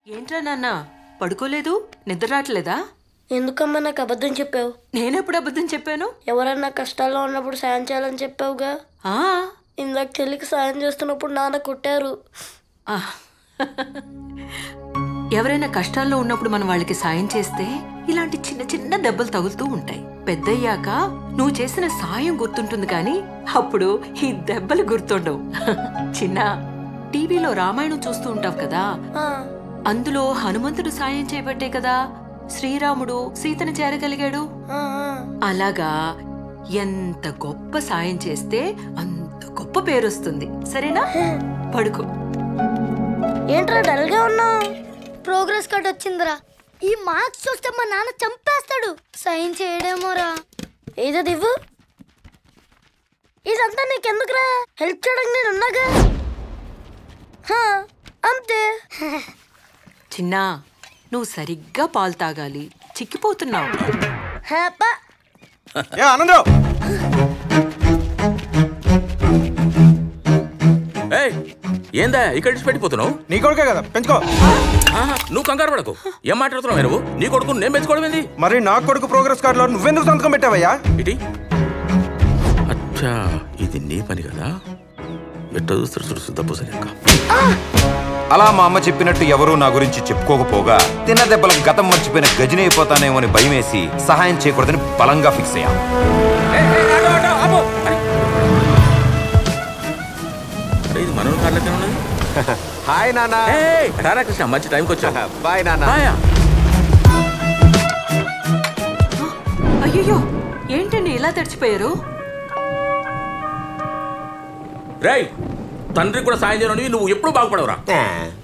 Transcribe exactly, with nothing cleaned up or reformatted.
ఏంట్రా నాన్న పడుకోలేదు? నిద్ర రావట్లేదా? ఎందుకమ్మా నాకు అబద్ధం చెప్పావు? నేనెప్పుడు అబద్ధం చెప్పాను? ఎవరన్నా కష్టాల్లో ఉన్నప్పుడు సాయం చేయాలని చెప్పావుగా. ఆ ఇందాక చెల్లికి సాయం చేస్తున్నప్పుడు నాన్న కొట్టారు. ఆ. ఎవరైనా కష్టాల్లో ఉన్నప్పుడు మనం వాళ్ళకి సాయం చేస్తే ఇలాంటి చిన్న చిన్న దెబ్బలు తగులుతూ ఉంటాయి. పెద్దయ్యాక నువ్వు చేసిన సాయం గుర్తుంటుంది కానీ అప్పుడు ఈ దెబ్బలు గుర్తుండవు. చిన్న టీవీలో రామాయణం చూస్తూ ఉంటావు కదా, ఆ, అందులో హనుమంతుడు సాయం చేయబట్టే కదా శ్రీరాముడు సీతను చేరగలిగాడు. ఆ, ఆ. అలాగా ఎంత గొప్ప సాయం చేస్తే అంత గొప్ప పేరొస్తుంది. సరేనా? పడుకో. ఏంట్రా డల్గా ఉన్నావు? ప్రోగ్రెస్ కార్డ్ వచ్చిందిరా. ఈ మార్క్స్ చూస్తే మా నాన్న చంపేస్తాడు. సైన్ చేయడేమోరా. ఏదో ఇవ్వు. ఇదంతా నీకెందుకురా? హెల్ప్ చేయడానికి నేను ఉన్నాగా. హా, అంతే. చిన్నా, నువ్వు సరిగ్గా పాలు తాగాలి, చిక్కిపోతున్నావు. హ్యాపా. ఏ ఆనందరావు, ఏయ్ ఏందా ఇక్కడ నుంచి పెట్టిపోతున్నావు? నీ కొడుకే కదా, పెంచుకో. ఆహా, నువ్వు కంగారు పడకు. ఏం మాట్లాడుతున్నావు నువ్వు? నీ కొడుకు నేను పెంచుకోవడం ఏంది? మరి నా కొడుకు ప్రోగ్రెస్ కార్డులో నువ్వెందుకు సంతకం పెట్టావయ్యా? ఇటీ అచ్చా, ఇది నీ పని కదా. ఎట్ట చూస్తారు చూడు తప్పు సరిగ్గా. అలా మా అమ్మ చెప్పినట్టు ఎవరూ నా గురించి చెప్పుకోకపోగా తిన్న దెబ్బలకు గతం మర్చిపోయిన గజని అయిపోతానేమో అని భయమేసి సహాయం చేయకూడదని బలంగా ఫిక్స్ అయ్యా. ఇది మనోహర్ కార్లకే ఉన్నది. హాయ్ నాన్న. ఏయ్, రారా కృష్ణ, మంచి టైంకి వచ్చా. బాయ్ నాన్న. అయ్యో, ఏంటండి ఇలా తడిచిపోయారు? రేయ్, తండ్రికి కూడా సాయం చేయను నువ్వు ఎప్పుడు బాగుపడవురా.